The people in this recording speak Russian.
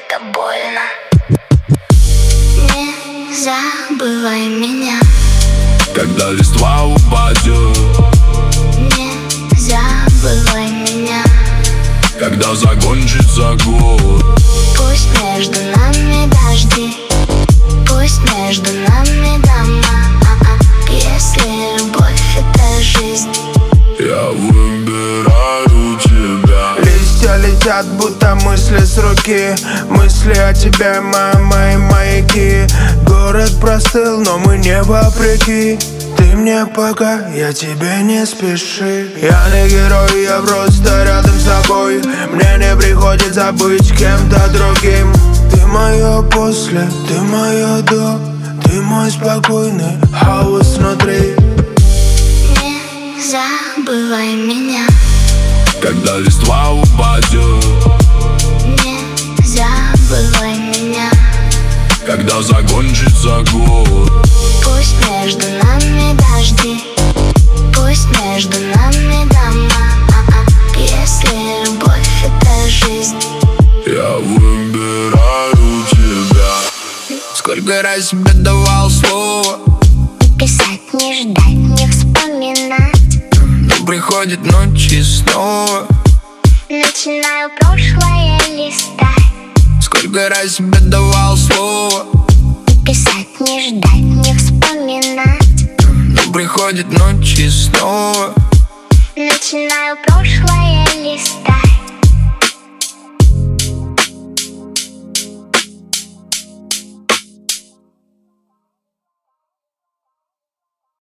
это больно. Не забывай меня, когда листва упадет. не забывай меня, когда закончится год. пусть между нами дожди, пусть между нами дома. Если любовь это жизнь, я выбираю тебя. Листья летят, будто мысли с руки. Мысли о тебе, мои маяки. Город простыл, но мы не вопреки. Ты мне пока, я тебе не спеши. Я не герой, я просто рядом с тобой. Мне не приходится быть кем-то другим. Ты мое после, ты мое до. Ты мой спокойный хаос внутри. не забывай меня, когда листва упадет. не забывай меня, когда закончится год. пусть между нами дожди, пусть между нами дома. Если любовь это жизнь, я выбираю тебя. Сколько раз тебе давал слово, писать, не ждать, не вспоминать. но приходит ночь и снова Начинаю прошлое листать. Сколько раз тебе давал слово, Писать, не ждать, не вспоминать. но приходит ночь и снова Начинаю прошлое листать.